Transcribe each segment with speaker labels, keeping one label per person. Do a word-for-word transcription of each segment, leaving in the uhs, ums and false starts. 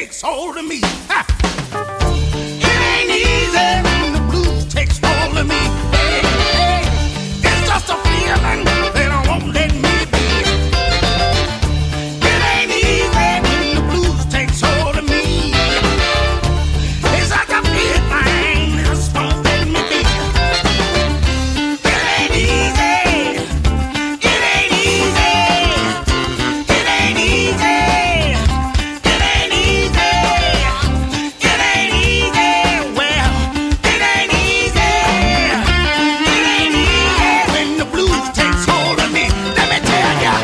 Speaker 1: takes hold of me. Ha! It ain't easy when the blues takes hold of me. Hey, hey, it's just a feeling that I won't let me be. It ain't easy when the blues takes hold of me. It's like a feeling that just won't let me be. It ain't easy. It ain't easy. It ain't easy. It ain't easy. It ain't easy. Well, it ain't easy. It ain't easy when the blues takes hold of me. Let me tell ya.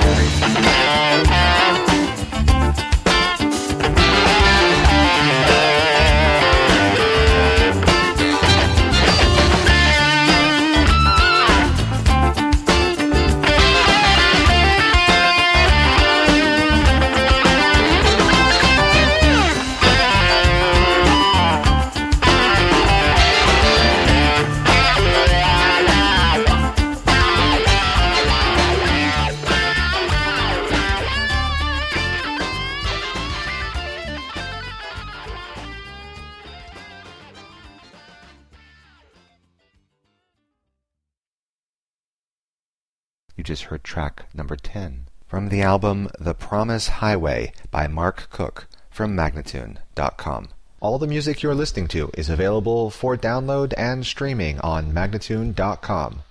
Speaker 2: You just heard track number ten from the album The Promise Highway by Mark Cook from Magnatune dot com. All the music you're listening to is available for download and streaming on Magnatune dot com.